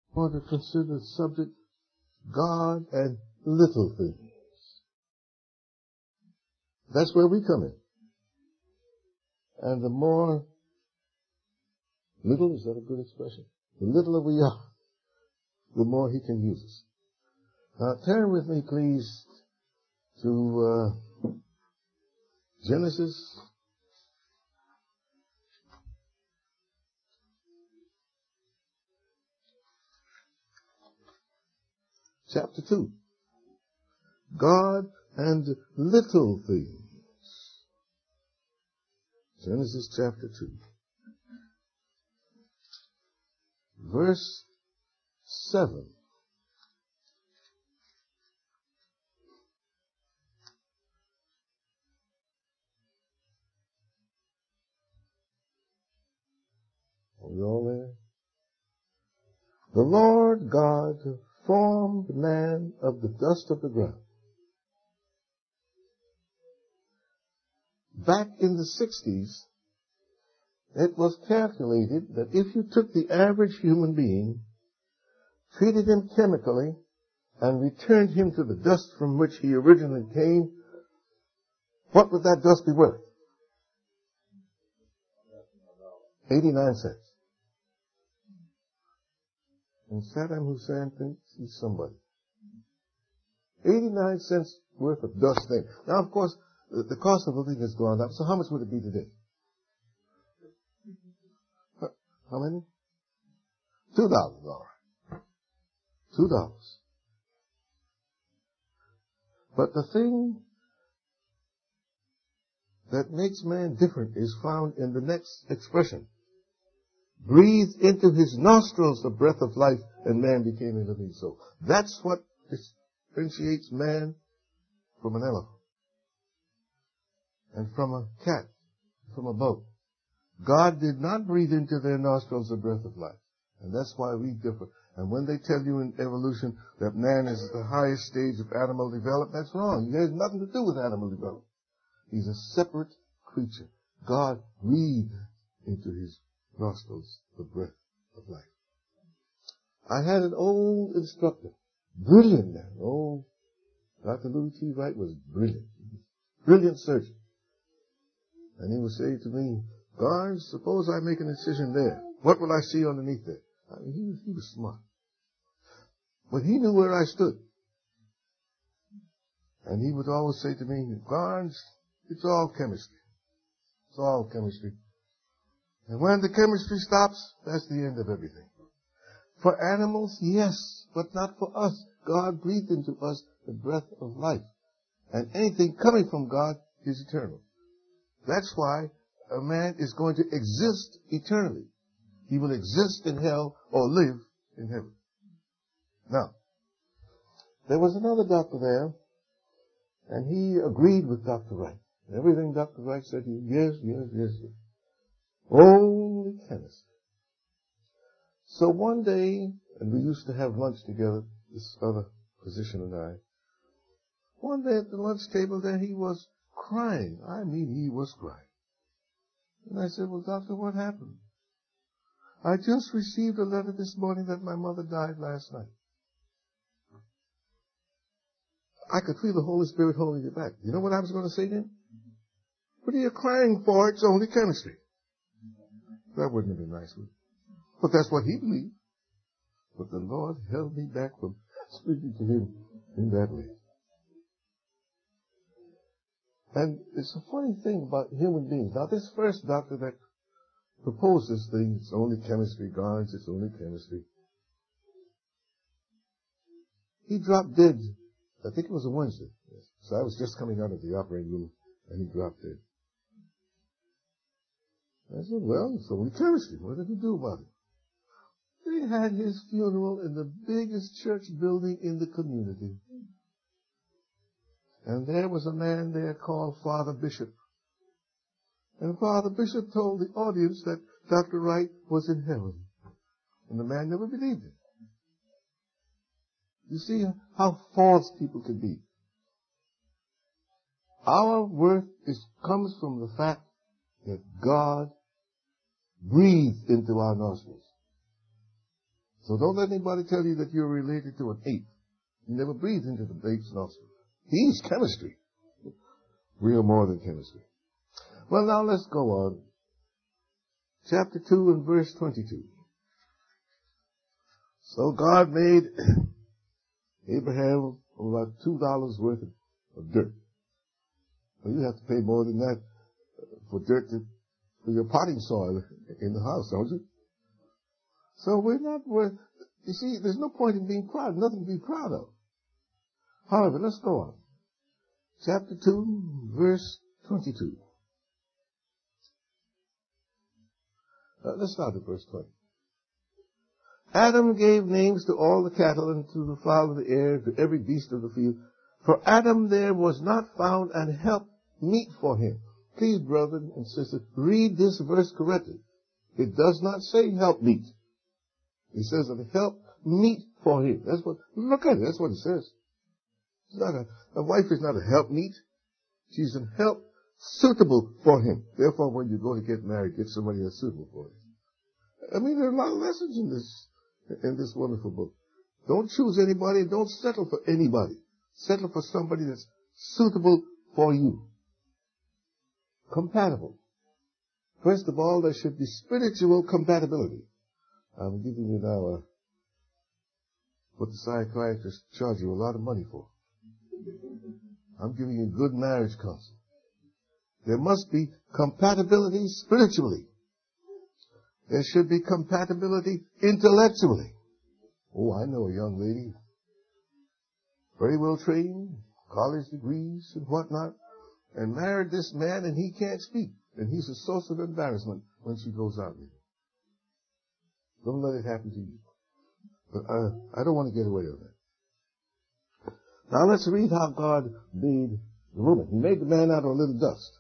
want to consider the subject, God and little things. That's where we come in. And the more little, is that a good expression? The littler we are, the more he can use us. Now turn with me, please, to Genesis chapter 2. God and little things. Genesis chapter 2. Verse 7. Are we all there? The Lord God formed man of the dust of the ground. Back in the 60s, it was calculated that if you took the average human being, treated him chemically, and returned him to the dust from which he originally came, what would that dust be worth? 89 cents. And Saddam Hussein thinks he's somebody. 89 cents worth of dust there. Now, of course, the cost of living has gone up, so how much would it be today? How many? $2, all right. $2. But the thing that makes man different is found in the next expression. Breathed into his nostrils the breath of life, and man became a living soul. That's what differentiates man from an elephant, and from a cat, from a boat. God did not breathe into their nostrils the breath of life, and that's why we differ. And when they tell you in evolution that man is the highest stage of animal development, that's wrong. It has nothing to do with animal development. He's a separate creature. God breathed into his nostrils the breath of life. I had an old instructor, brilliant man. Oh, Dr. Louis T. Wright was brilliant. Brilliant surgeon. And he would say to me, Garnes, suppose I make an incision there. What will I see underneath there? I mean, he was smart. But he knew where I stood. And he would always say to me, Garnes, it's all chemistry. It's all chemistry. And when the chemistry stops, that's the end of everything. For animals, yes, but not for us. God breathed into us the breath of life. And anything coming from God is eternal. That's why a man is going to exist eternally. He will exist in hell or live in heaven. Now, there was another doctor there, and he agreed with Dr. Wright. Everything Dr. Wright said, yes. Only chemistry. So one day, and we used to have lunch together, this other physician and I, one day at the lunch table there he was crying. I mean, he was crying. And I said, well, doctor, what happened? I just received a letter this morning that my mother died last night. I could feel the Holy Spirit holding it back. You know what I was going to say then? What are you crying for? It's only chemistry. That wouldn't have been nice, would it? But that's what he believed. But the Lord held me back from speaking to him in that way. And it's a funny thing about human beings. Now, this first doctor that proposed this thing, it's only chemistry, Garnes, it's only chemistry. He dropped dead. I think it was a Wednesday. So I was just coming out of the operating room, and he dropped dead. I said, well, it's only chemistry. What did he do about it? They had his funeral in the biggest church building in the community. And there was a man there called Father Bishop. And Father Bishop told the audience that Dr. Wright was in heaven. And the man never believed it. You see how false people can be. Our worth comes from the fact that God breathed into our nostrils. So don't let anybody tell you that you're related to an ape. You never breathed into the ape's nostril. He's chemistry. We are more than chemistry. Well, now let's go on. Chapter 2 and verse 22. So God made Abraham about $2 worth of dirt. Well, you have to pay more than that for dirt for your potting soil in the house, don't you? So you see, there's no point in being proud, nothing to be proud of. However, let's go on. Chapter 2, verse 22. Let's start at verse 20. Adam gave names to all the cattle and to the fowl of the air, to every beast of the field. For Adam there was not found an help meet for him. Please, brothers and sisters, read this verse correctly. It does not say help meet. It says a help meet for him. Look at it. That's what it says. It's not a wife is not a help meet. She's a help suitable for him. Therefore, when you go to get married, get somebody that's suitable for you. I mean, there are a lot of lessons in this wonderful book. Don't choose anybody. Don't settle for anybody. Settle for somebody that's suitable for you. Compatible. First of all, there should be spiritual compatibility. I'm giving you now what the psychiatrists charge you a lot of money for. I'm giving you good marriage counsel. There must be compatibility spiritually. There should be compatibility intellectually. Oh, I know a young lady, very well trained, college degrees and whatnot, and married this man and he can't speak. And he's a source of embarrassment when she goes out with him. Don't let it happen to you. But I don't want to get away with that. Now let's read how God made the woman. He made the man out of a little dust.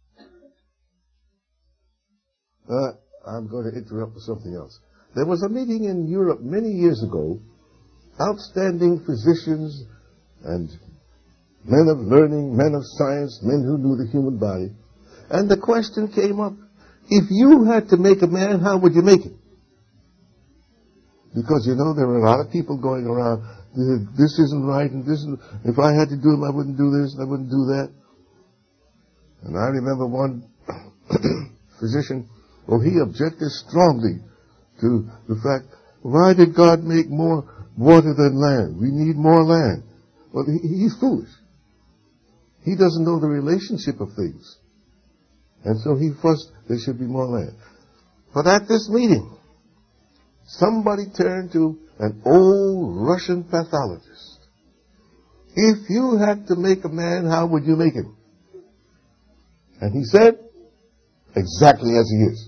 I'm going to interrupt for something else. There was a meeting in Europe many years ago. Outstanding physicians and men of learning, men of science, men who knew the human body. And the question came up, if you had to make a man, how would you make him? Because, you know, there are a lot of people going around, this isn't right, and this isn't, if I had to do him, I wouldn't do this, and I wouldn't do that. And I remember one physician, he objected strongly to the fact, why did God make more water than land? We need more land. Well, he's foolish. He doesn't know the relationship of things. And so he fussed there should be more land. But at this meeting, somebody turned to an old Russian pathologist. If you had to make a man, how would you make him? And he said, exactly as he is.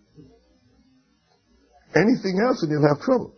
Anything else and you'll have trouble.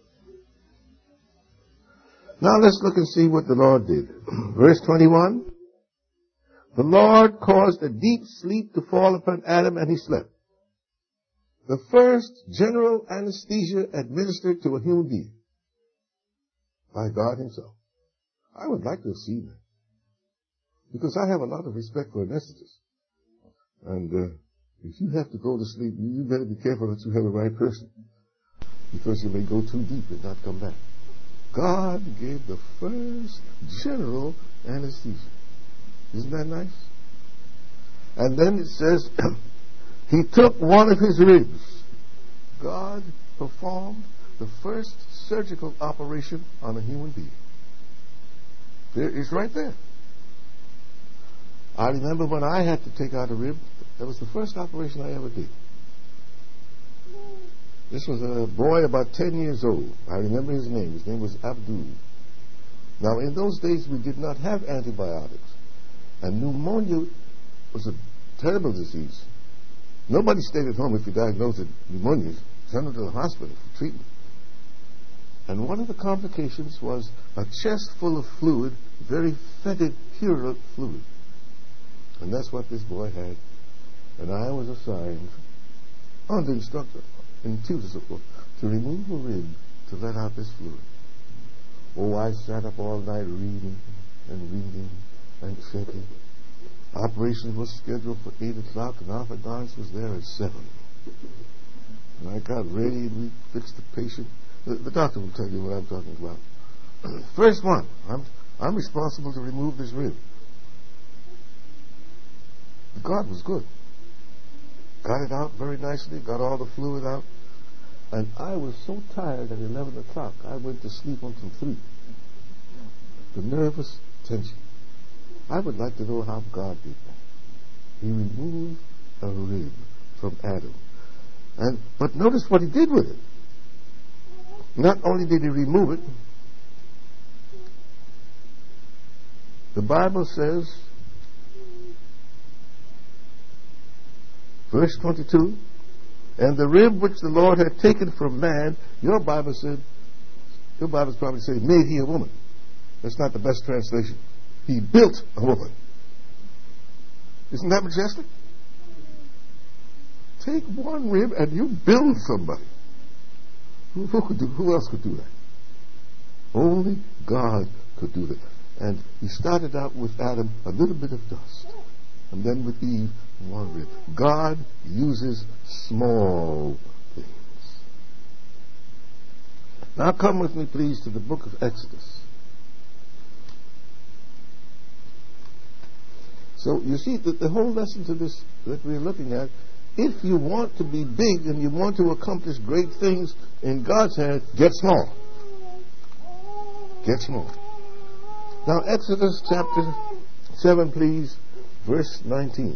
Now let's look and see what the Lord did. Verse 21. The Lord caused a deep sleep to fall upon Adam, and he slept. The first general anesthesia administered to a human being by God himself. I would like to have seen that, because I have a lot of respect for anesthetists. And if you have to go to sleep, you better be careful that you have the right person, because you may go too deep and not come back. God gave the first general anesthesia. Isn't that nice? And then it says, he took one of his ribs. God performed the first surgical operation on a human being. It's right there. I remember when I had to take out a rib, that was the first operation I ever did. This was a boy about 10 years old. I remember his name. His name was Abdul. Now, in those days, we did not have antibiotics. And pneumonia was a terrible disease. Nobody stayed at home if you diagnosed with pneumonia. Sent them to the hospital for treatment. And one of the complications was a chest full of fluid, very fetid, pure fluid. And that's what this boy had. And I was assigned, under instructor, in tutors, of course, to remove a rib to let out this fluid. Oh, I sat up all night reading and checking. Operation was scheduled for 8 o'clock, and orthodontist was there at 7. And I got ready, and we fixed the patient. The doctor will tell you what I'm talking about. First one, I'm responsible to remove this rib. God was good. Got it out very nicely, got all the fluid out. And I was so tired at 11 o'clock, I went to sleep until 3. The nervous tension. I would like to know how God did that. He removed a rib from Adam. But notice what he did with it. Not only did he remove it, the Bible says, verse 22, and the rib which the Lord had taken from man, your Bible's probably saying, made he a woman. That's not the best translation. He built a woman. Isn't that majestic? Take one rib and you build somebody. Who else could do that? Only God could do that. And he started out with Adam, a little bit of dust. And then with Eve, one rib. God uses small things. Now come with me, please, to the book of Exodus. So you see, the whole lesson to this that we're looking at, if you want to be big and you want to accomplish great things in God's hand, get small. Get small. Now Exodus chapter 7, please, verse 19.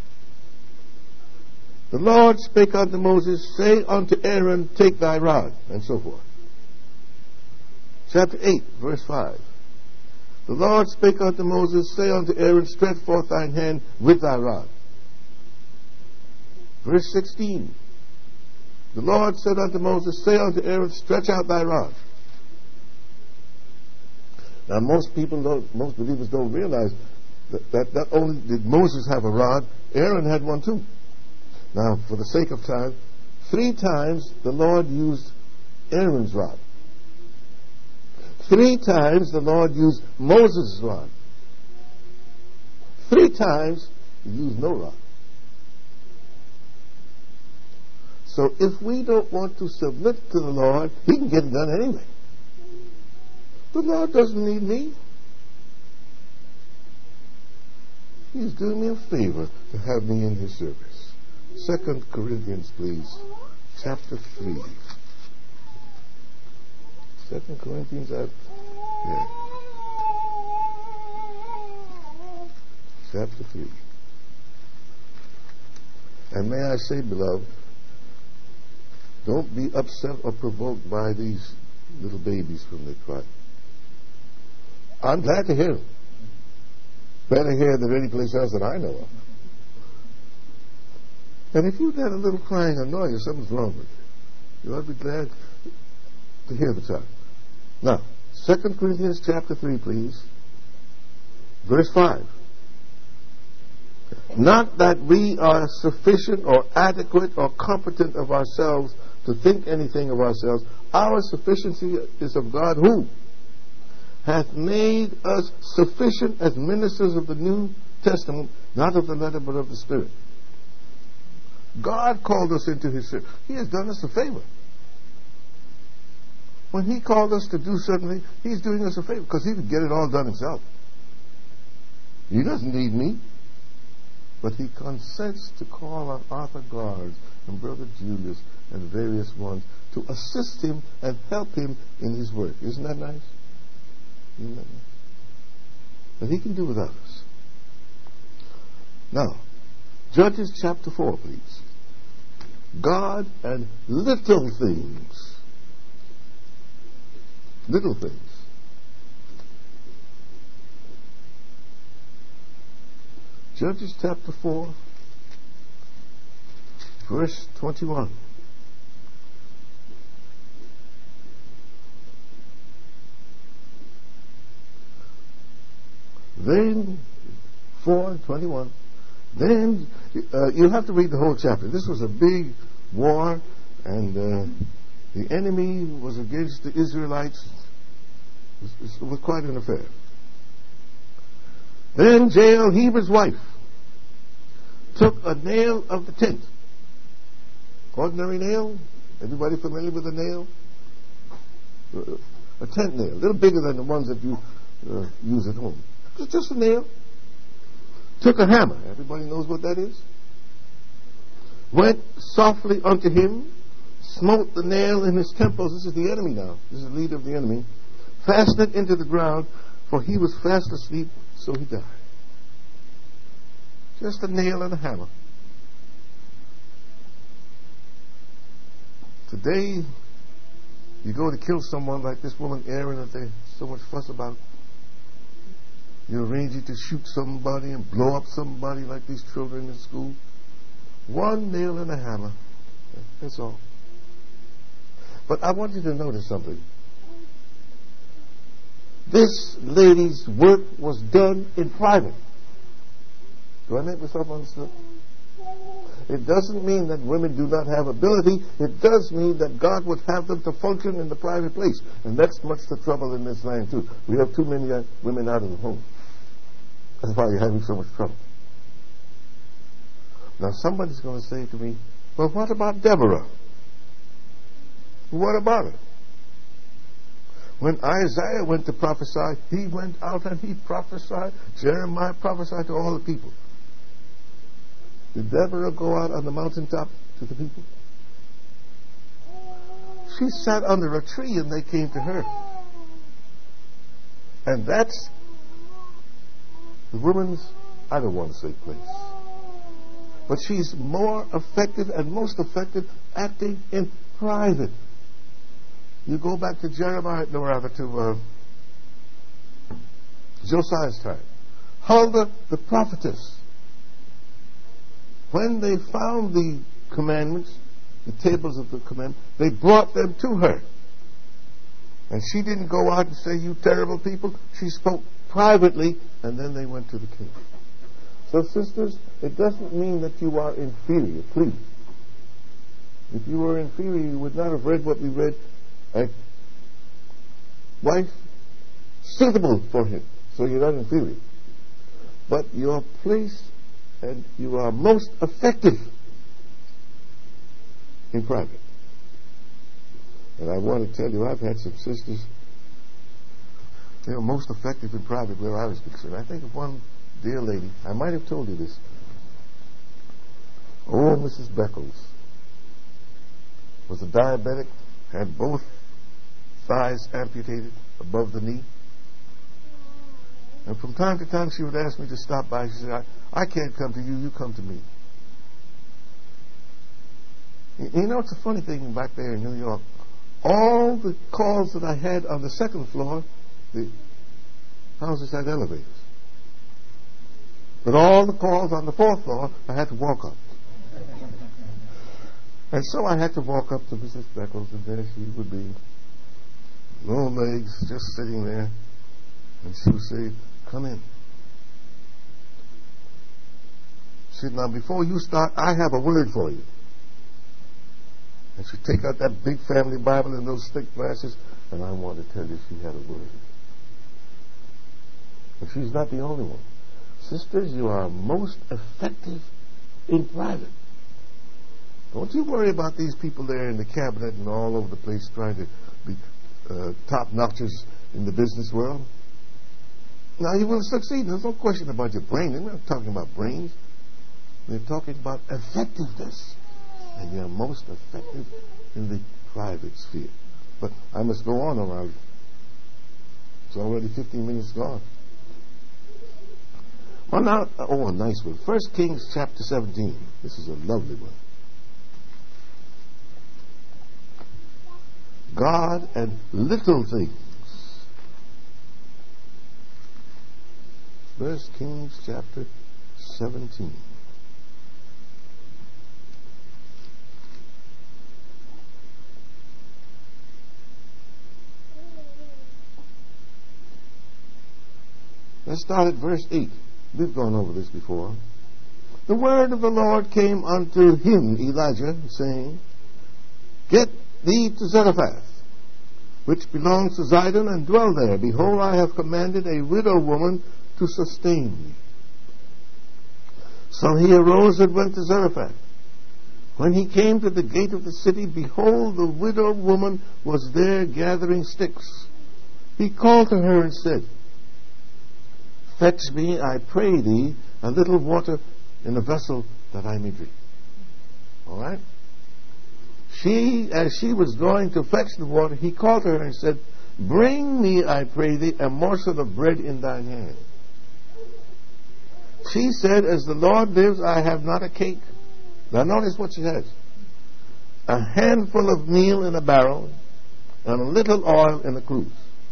The Lord spake unto Moses, say unto Aaron, take thy rod, and so forth. Chapter 8, verse 5. The Lord spake unto Moses, say unto Aaron, stretch forth thine hand with thy rod. Verse 16. The Lord said unto Moses, say unto Aaron, stretch out thy rod. Now most believers don't realize that not only did Moses have a rod, Aaron had one too. Now, for the sake of time, 3 times the Lord used Aaron's rod. 3 times the Lord used Moses' rod. 3 times he used no rod. So if we don't want to submit to the Lord, he can get it done anyway. The Lord doesn't need me. He's doing me a favor to have me in his service. 2 Corinthians, please, chapter 3. 2 Corinthians, chapter 3. And may I say, beloved, don't be upset or provoked by these little babies when they cry. I'm glad to hear them. Better hear than any place else that I know of. And if you let a little crying annoy you, something's wrong with you. You ought to be glad to hear the child. Now, 2 Corinthians chapter 3, please. Verse 5. Not that we are sufficient or adequate or competent of ourselves to think anything of ourselves. Our sufficiency is of God, who hath made us sufficient as ministers of the New Testament, not of the letter but of the Spirit. God called us into his service. He has done us a favor. When he called us to do something, he's doing us a favor because he could get it all done himself. He doesn't need me. But he consents to call on Arthur Guards and Brother Julius and various ones to assist him and help him in his work. Isn't that nice? Isn't that nice? But he can do without us. Now, Judges chapter 4, please. God and little things. Little things. Judges chapter 4, verse 21. Then, 4:21. Then, you have to read the whole chapter. This was a big war, and the enemy was against the Israelites. It was quite an affair. Then Jael, Heber's wife, took a nail of the tent. Ordinary nail. Everybody familiar with a nail? a tent nail, a little bigger than the ones that you use at home. It's just a nail. Took a hammer. Everybody knows what that is. Went softly unto him, smote the nail in his temples. This is the enemy now. This is the leader of the enemy. Fastened it into the ground, for he was fast asleep, so he died. Just a nail and a hammer. Today, you go to kill someone like this woman Erin that there's so much fuss about. You arrange it to shoot somebody and blow up somebody like these children in school. One nail and a hammer. That's all. But I want you to notice something. This lady's work was done in private. Do I make myself understood? It doesn't mean that women do not have ability. It does mean that God would have them to function in the private place. And that's much the trouble in this land too. We have too many women out of the home. That's why you're having so much trouble. Now somebody's going to say to me, well, what about Deborah? What about her? When Isaiah went to prophesy, he went out and he prophesied. Jeremiah prophesied to all the people. Did Deborah go out on the mountaintop to the people? She sat under a tree and they came to her. And that's the woman's, I don't want to say place. But she's more effective and most effective acting in private. You go back to Josiah's time. Huldah the prophetess. When they found the commandments, the tables of the commandments, they brought them to her. And she didn't go out and say, you terrible people. She spoke privately, and then they went to the king. So, sisters, it doesn't mean that you are inferior, please. If you were inferior, you would not have read what we read. A wife suitable for him, so you're not inferior. But your place, and you are most effective in private. And I want to tell you, I've had some sisters, they were most effective in private where I was concerned. I think of one dear lady, I might have told you this. Oh, Mrs. Beckles was a diabetic, had both thighs amputated above the knee. And from time to time she would ask me to stop by. She said, I can't come to you, you come to me. You know, it's a funny thing back there in New York. All the calls that I had on the second floor, the houses had elevators. But all the calls on the fourth floor, I had to walk up. And so I had to walk up to Mrs. Beckles, and there she would be, no legs, just sitting there. And she would say, come in. She said, now before you start, I have a word for you. And she'd take out that big family Bible and those thick glasses, and I want to tell you she had a word. But she's not the only one. Sisters, you are most effective in private. Don't you worry about these people there in the cabinet and all over the place trying to be top-notchers in the business world. Now, you will succeed. There's no question about your brain. They're not talking about brains. They're talking about effectiveness. And you're most effective in the private sphere. But I must go on around. It's already 15 minutes gone. Well, now, a nice one. 1 Kings chapter 17. This is a lovely one. God and little things. 1 Kings chapter 17. Let's start at verse 8. We've gone over this before. The word of the Lord came unto him, Elijah, saying, Get thee to Zarephath, which belongs to Zidon, and dwell there. Behold, I have commanded a widow woman to sustain me. So he arose and went to Zarephath. When he came to the gate of the city, behold, the widowed woman was there gathering sticks. He called to her and said, Fetch me, I pray thee, a little water in a vessel that I may drink. All right? As she was going to fetch the water, he called to her and said, Bring me, I pray thee, a morsel of bread in thine hand. She said, As the Lord lives, I have not a cake. Now notice what she has. A handful of meal in a barrel and a little oil in a cruse.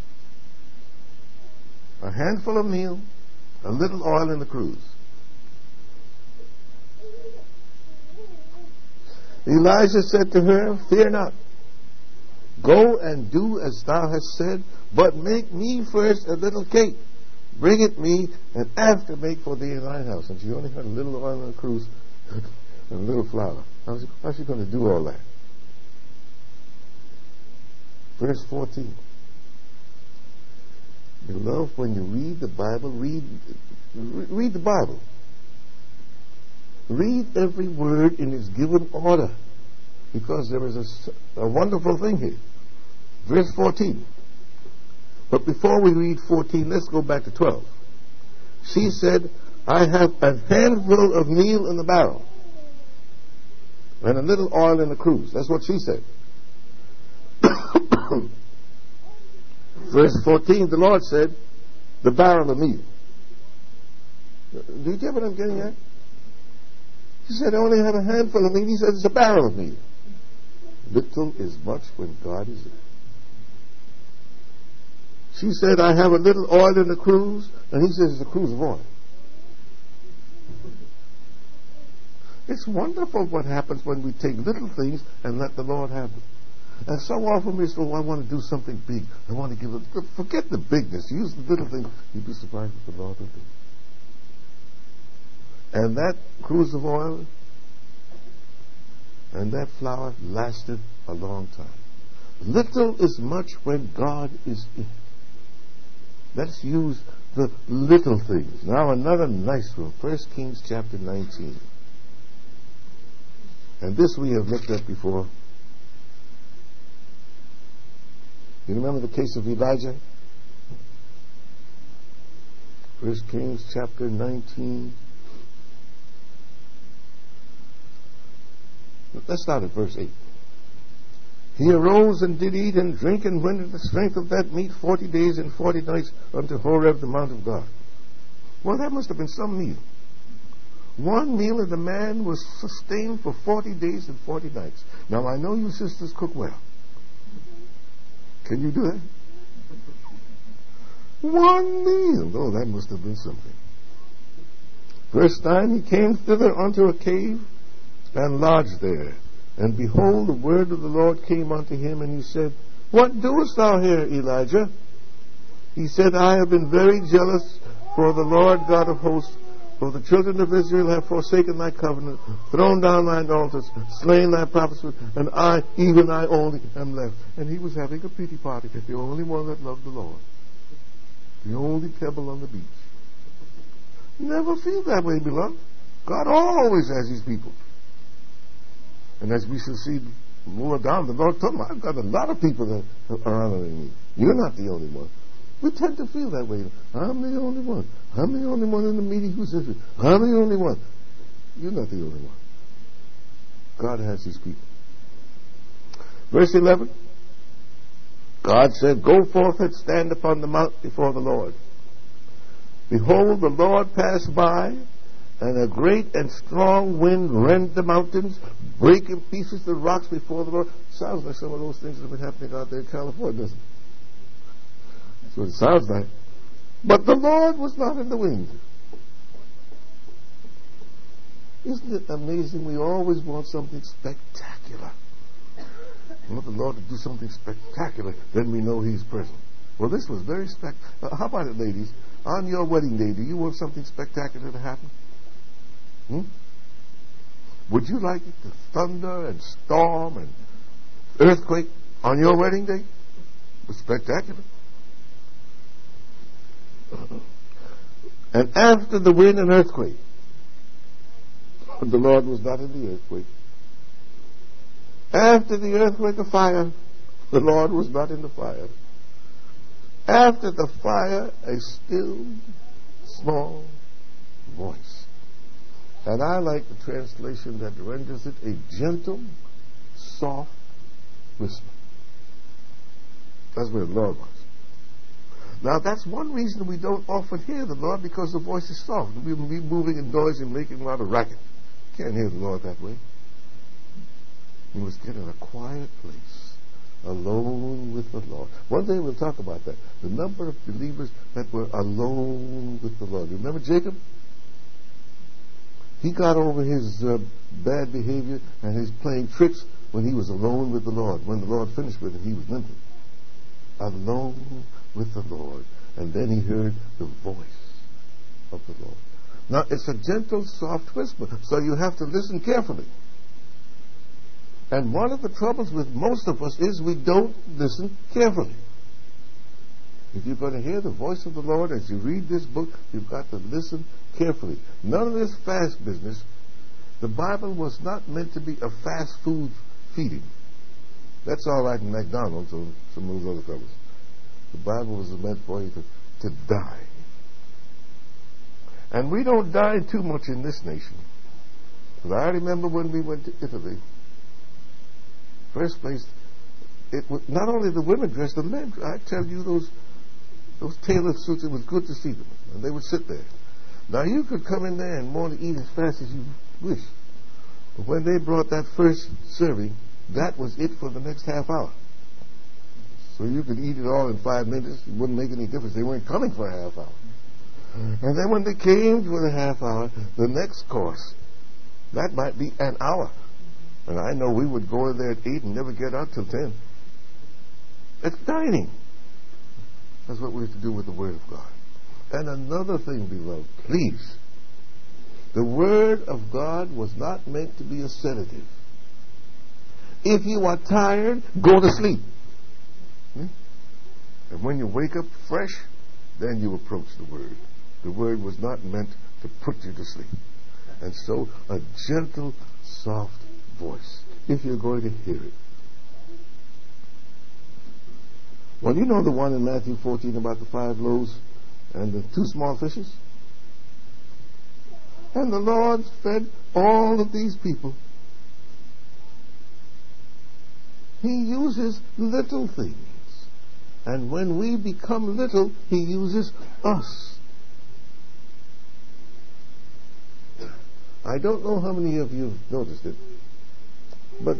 A handful of meal, a little oil in the cruse. Elijah said to her, Fear not. Go and do as thou hast said, but make me first a little cake. Bring it me, and after make for thee in thine house. And she only had a little oil in the cruse and a little flour. How's she going to do all that? Verse 14. Beloved, when you read the Bible, read the Bible. Read every word in its given order, because there is a wonderful thing here. Verse 14. But before we read 14, let's go back to 12. She said, I have a handful of meal in the barrel and a little oil in the cruse. That's what she said. Verse 14, the Lord said, the barrel of meal. Do you get what I'm getting at? He said, I only have a handful of meal. He said, it's a barrel of meal. Little is much when God is in. She said, I have a little oil in the cruse. And he says, it's a cruse of oil. It's wonderful what happens when we take little things and let the Lord have them. And so often we say, I want to do something big. I want to give it. Forget the bigness. Use the little thing. You'd be surprised what the Lord will do. And that cruse of oil and that flour lasted a long time. Little is much when God is in. Let's use the little things. Now another nice one. 1 Kings chapter 19. And this we have looked at before. You remember the case of Elijah? 1 Kings chapter 19. Let's start at verse 8. He arose and did eat and drink and went in the strength of that meat 40 days and 40 nights unto Horeb, the mount of God. Well, that must have been some meal. One meal, and the man was sustained for 40 days and 40 nights. Now, I know you sisters cook well. Can you do that? One meal. Oh, that must have been something. Verse 9, he came thither unto a cave and lodged there. And behold, the word of the Lord came unto him, and he said, What doest thou here, Elijah? He said, I have been very jealous for the Lord God of hosts, for the children of Israel have forsaken thy covenant, thrown down thine altars, slain thy prophets, and I, even I only, am left. And he was having a pity party, the only one that loved the Lord, the only pebble on the beach. Never feel that way, beloved. God always has his people. And as we shall see more down, the Lord told me, I've got a lot of people that are honoring me. You're not the only one. We tend to feel that way. I'm the only one. I'm the only one in the meeting who says it. I'm the only one. You're not the only one. God has his people. Verse 11. God said, Go forth and stand upon the mount before the Lord. Behold, the Lord passed by, and a great and strong wind rent the mountains, break in pieces the rocks before the Lord. Sounds like some of those things that have been happening out there in California, doesn't it? That's what it sounds like. But the Lord was not in the wind. Isn't it amazing? We always want something spectacular. We want the Lord to do something spectacular, then we know he's present. Well, this was very spectacular. How about it, ladies? On your wedding day, do you want something spectacular to happen? Would you like it to thunder and storm and earthquake on your wedding day? It was spectacular. And after the wind and earthquake, the Lord was not in the earthquake. After the earthquake of fire, the Lord was not in the fire. After the fire, a still, small voice. And I like the translation that renders it a gentle, soft whisper. That's where the Lord was. Now, that's one reason we don't often hear the Lord, because the voice is soft. We'll be moving and noisy and making a lot of racket. Can't hear the Lord that way. He was getting in a quiet place, alone with the Lord. One day we'll talk about that. The number of believers that were alone with the Lord. You remember Jacob? He got over his bad behavior and his playing tricks when he was alone with the Lord. When the Lord finished with him, he was limping. Alone with the Lord. And then he heard the voice of the Lord. Now, it's a gentle, soft whisper, so you have to listen carefully. And one of the troubles with most of us is we don't listen carefully. If you're going to hear the voice of the Lord as you read this book, you've got to listen carefully. None of this fast business. The Bible was not meant to be a fast food feeding. That's all right in McDonald's or some of those other fellows. The Bible was meant for you to die. And we don't die too much in this nation. Because I remember when we went to Italy, first place, it was not only the women dressed, the men. I tell you, those tailored suits, it was good to see them. And they would sit there. Now, you could come in there and want to eat as fast as you wish. But when they brought that first serving, that was it for the next half hour. So you could eat it all in 5 minutes. It wouldn't make any difference. They weren't coming for a half hour. And then when they came for the half hour, the next course, that might be an hour. And I know we would go in there at 8 and never get out till 10. It's dining. That's what we have to do with the Word of God. And another thing, beloved, please. The Word of God was not meant to be a sedative. If you are tired, go to sleep. And when you wake up fresh, then you approach the Word. The Word was not meant to put you to sleep. And so, a gentle, soft voice, if you're going to hear it. Well, you know the one in Matthew 14 about the 5 loaves and the 2 small fishes? And the Lord fed all of these people. He uses little things. And when we become little, He uses us. I don't know how many of you have noticed it, but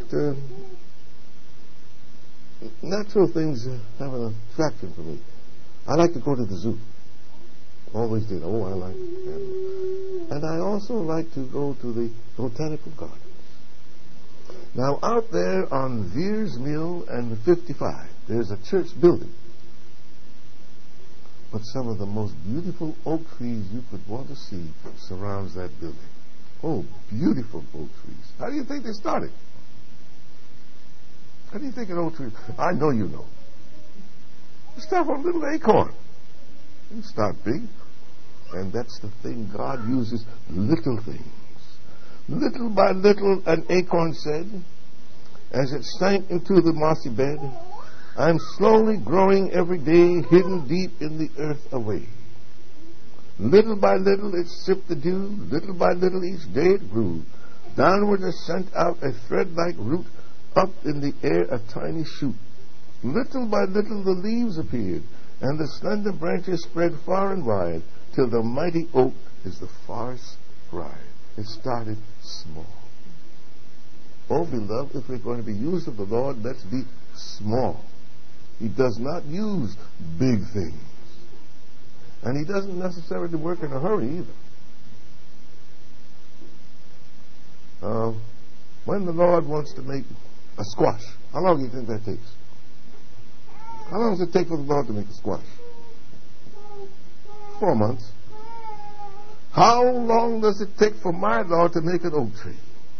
natural things have an attraction for me. I like to go to the zoo. Always did. Oh, I like animals. And I also like to go to the botanical gardens. Now, out there on Veers Mill and 55, there's a church building. But some of the most beautiful oak trees you could want to see surrounds that building. Oh, beautiful oak trees. How do you think they started? How do you think an oak tree? I know you know. You start from a little acorn. You start big. And that's the thing. God uses little things. Little by little, an acorn said, as it sank into the mossy bed, I'm slowly growing every day, hidden deep in the earth away. Little by little it sipped the dew, little by little each day it grew. Downward it sent out a thread-like root, up in the air a tiny shoot. Little by little the leaves appeared, and the slender branches spread far and wide, till the mighty oak is the forest bride. It started small. Oh, beloved, if we're going to be used of the Lord, let's be small. He does not use big things. And He doesn't necessarily work in a hurry either. When the Lord wants to make a squash, how long do you think that takes? How long does it take for the Lord to make a squash? 4 months. How long does it take for my Lord to make an oak tree?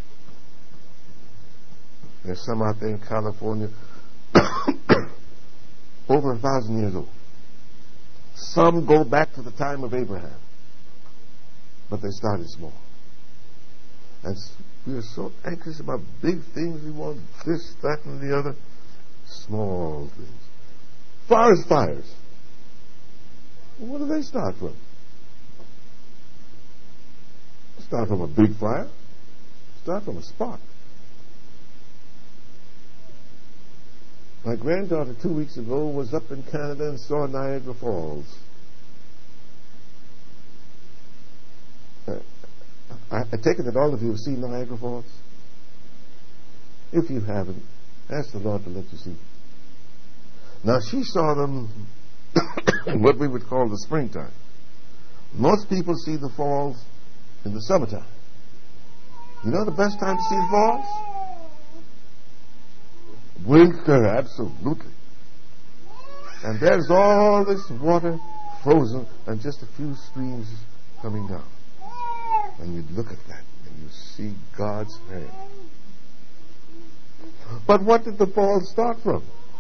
There's some out there in California over 1,000 years old. Some go back to the time of Abraham, but they started small. And we are so anxious about big things. We want this, that, and the other. Small things. Forest fires. Where do they start from? Start from a big fire. Start from a spark. My granddaughter 2 weeks ago was up in Canada and saw Niagara Falls. I take it that all of you have seen Niagara Falls. If you haven't, ask the Lord to let you see them. Now, she saw them in what we would call the springtime. Most people see the falls in the summertime. You know the best time to see the falls? Winter, absolutely. And there's all this water frozen and just a few streams coming down. And you look at that and you see God's hand. But what did the falls start from?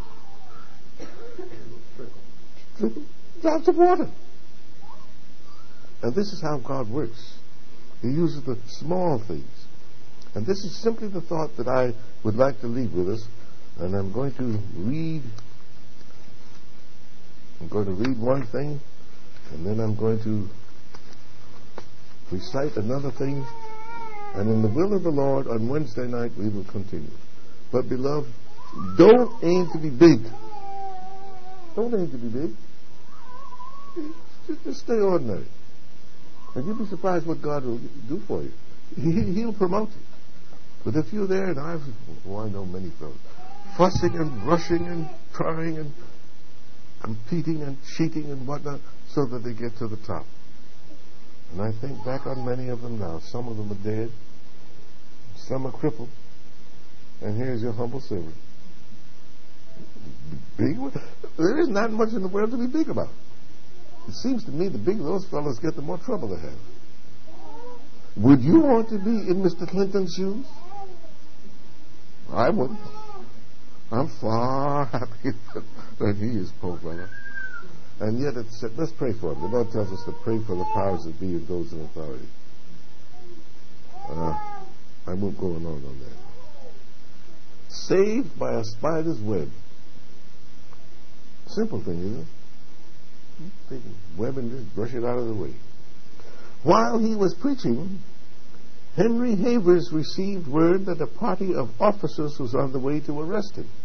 Drops of water. And this is how God works. He uses the small things. And this is simply the thought that I would like to leave with us. And I'm going to read one thing, and then I'm going to recite another thing, and in the will of the Lord on Wednesday night we will continue. But beloved, don't aim to be big. Don't aim to be big. Just stay ordinary. And you'll be surprised what God will do for you. He'll promote you. But if you're there, and I know many fellows, fussing and rushing and trying and competing and cheating and whatnot so that they get to the top. And I think back on many of them now. Some of them are dead. Some are crippled. And here's your humble servant. Big? There isn't that much in the world to be big about. It seems to me the bigger those fellows get, the more trouble they have. Would you want to be in Mr. Clinton's shoes? I wouldn't. I'm far happier than he is, poor brother. And yet it's said, let's pray for him. The Lord tells us to pray for the powers that be and those in authority. I won't go on that. Saved by a spider's web. Simple thing, isn't it? Take a web and just brush it out of the way. While he was preaching, Henry Havers received word that a party of officers was on the way to arrest him.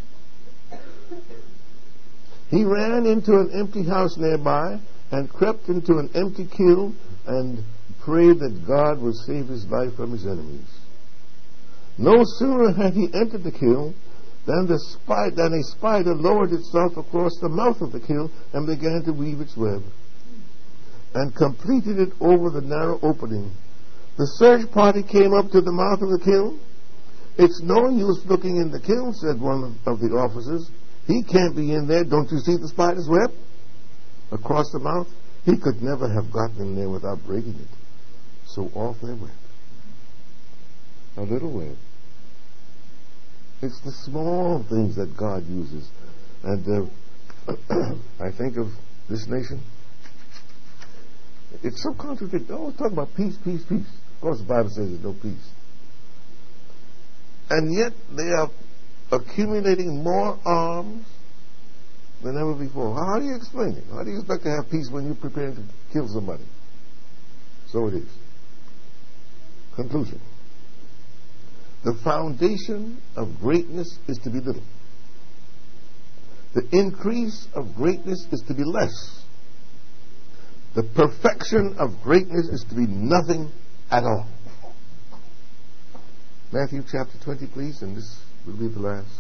He ran into an empty house nearby and crept into an empty kiln and prayed that God would save his life from his enemies. No sooner had he entered the kiln than a spider lowered itself across the mouth of the kiln and began to weave its web and completed it over the narrow opening. The search party came up to the mouth of the kiln. It's no use looking in the kiln, said one of the officers. He can't be in there. Don't you see the spider's web across the mouth? He could never have gotten in there without breaking it. So off they went. A little web. It's the small things that God uses. And I think of this nation. It's so contradictory. Always talking about peace, peace, peace. Of course the Bible says there's no peace. And yet they are accumulating more arms than ever before. How do you explain it? How do you expect to have peace when you're preparing to kill somebody? So it is. Conclusion. The foundation of greatness is to be little. The increase of greatness is to be less. The perfection of greatness is to be nothing at all. Matthew chapter 20, please, and this will be the last.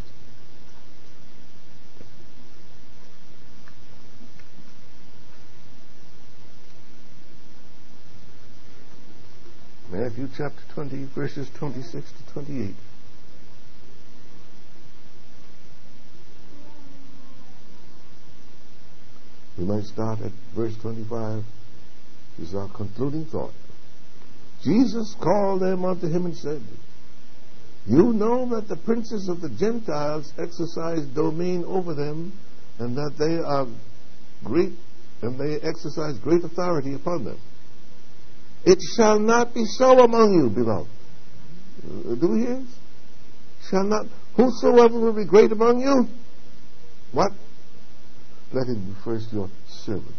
Matthew chapter 20, verses 26 to 28. We might start at verse 25. This is our concluding thought. Jesus called them unto him and said, You know that the princes of the Gentiles exercise domain over them, and that they are great, and they exercise great authority upon them. It shall not be so among you, beloved. Do we hear? Shall not, whosoever will be great among you, what? Let him be first your servant.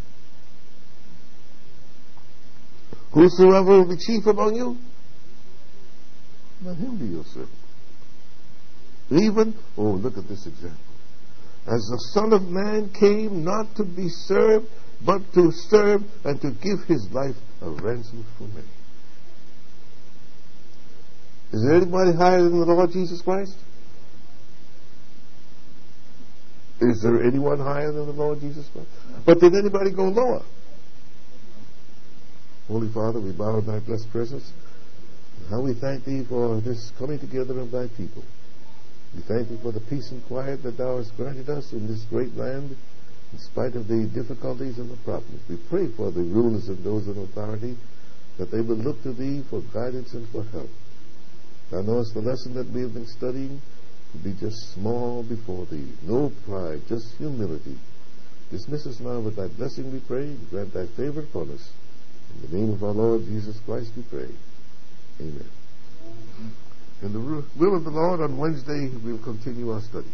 Whosoever will be chief among you, let him be your servant. Even, look at this example. As the Son of Man came not to be served, but to serve and to give his life a ransom for many. Is there anybody higher than the Lord Jesus Christ? Is there anyone higher than the Lord Jesus Christ? But did anybody go lower? Holy Father, we bow in thy blessed presence. How we thank thee for this coming together of thy people. We thank thee for the peace and quiet that thou hast granted us in this great land, in spite of the difficulties and the problems. We pray for the rulers and those in authority, that they will look to thee for guidance and for help. Thou knowest the lesson that we have been studying to be just small before thee. No pride, just humility. Dismiss us now with thy blessing, we pray, and grant thy favor upon us. In the name of our Lord Jesus Christ we pray. Amen. In the will of the Lord, on Wednesday we'll continue our study.